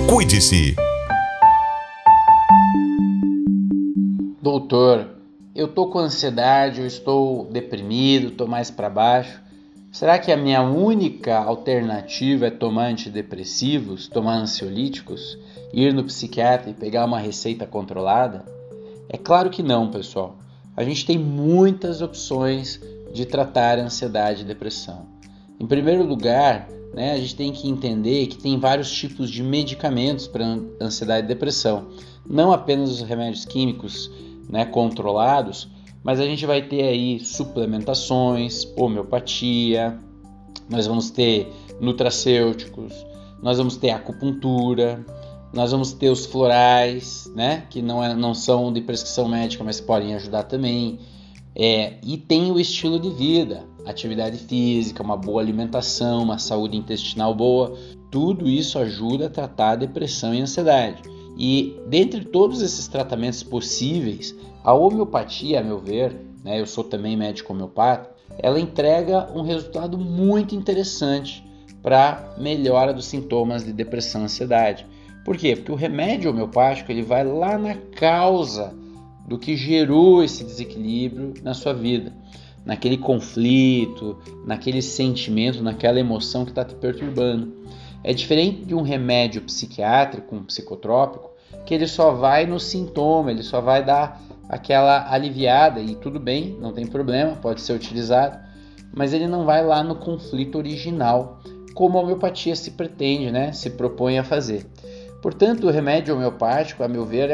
Cuide-se. Doutor, eu tô com ansiedade, eu estou deprimido, tô mais para baixo. Será que a minha única alternativa é tomar antidepressivos, tomar ansiolíticos, ir no psiquiatra e pegar uma receita controlada? É claro que não, pessoal. A gente tem muitas opções de tratar a ansiedade e depressão. Em primeiro lugar, a gente tem que entender que tem vários tipos de medicamentos para ansiedade e depressão. Não apenas os remédios químicos controlados, mas a gente vai ter aí suplementações, homeopatia, nós vamos ter nutracêuticos, nós vamos ter acupuntura, nós vamos ter os florais, que não são de prescrição médica, mas podem ajudar também. E tem o estilo de vida, atividade física, uma boa alimentação, uma saúde intestinal boa. Tudo isso ajuda a tratar a depressão e a ansiedade. E dentre todos esses tratamentos possíveis, a homeopatia, a meu ver, eu sou também médico homeopata, ela entrega um resultado muito interessante para melhora dos sintomas de depressão e ansiedade. Por quê? Porque o remédio homeopático ele vai lá na causa do que gerou esse desequilíbrio na sua vida, naquele conflito, naquele sentimento, naquela emoção que está te perturbando. É diferente de um remédio psiquiátrico, um psicotrópico, que ele só vai no sintoma, ele só vai dar aquela aliviada e tudo bem, não tem problema, pode ser utilizado, mas ele não vai lá no conflito original, como a homeopatia se pretende, se propõe a fazer. Portanto, o remédio homeopático, a meu ver, é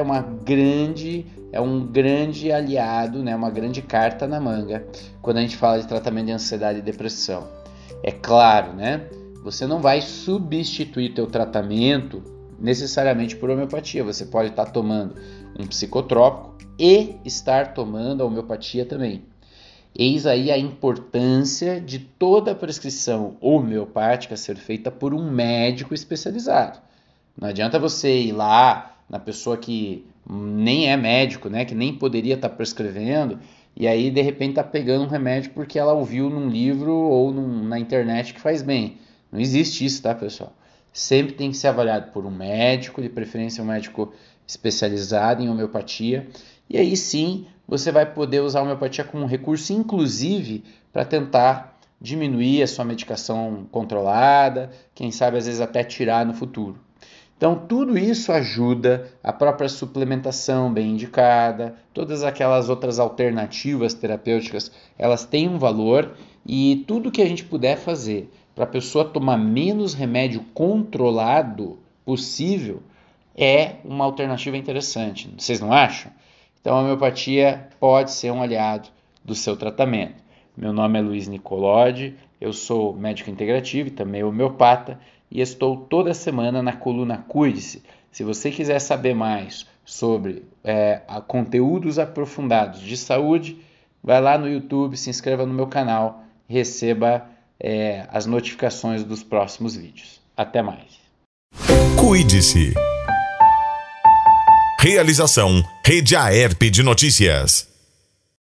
um grande aliado, uma grande carta na manga, quando a gente fala de tratamento de ansiedade e depressão. É claro, você não vai substituir teu tratamento necessariamente por homeopatia. Você pode estar tomando um psicotrópico e estar tomando a homeopatia também. Eis aí a importância de toda a prescrição homeopática ser feita por um médico especializado. Não adianta você ir lá na pessoa que nem é médico, que nem poderia estar prescrevendo, e aí de repente está pegando um remédio porque ela ouviu num livro ou na internet que faz bem. Não existe isso, tá, pessoal? Sempre tem que ser avaliado por um médico, de preferência um médico especializado em homeopatia, e aí sim você vai poder usar a homeopatia como um recurso, inclusive, para tentar diminuir a sua medicação controlada, quem sabe às vezes até tirar no futuro. Então tudo isso ajuda, a própria suplementação bem indicada, todas aquelas outras alternativas terapêuticas, elas têm um valor e tudo que a gente puder fazer para a pessoa tomar menos remédio controlado possível é uma alternativa interessante. Vocês não acham? Então a homeopatia pode ser um aliado do seu tratamento. Meu nome é Luiz Nicolodi, eu sou médico integrativo e também homeopata e estou toda semana na coluna Cuide-se. Se você quiser saber mais sobre conteúdos aprofundados de saúde, vai lá no YouTube, se inscreva no meu canal e receba as notificações dos próximos vídeos. Até mais. Cuide-se. Realização Rede Aerp de Notícias.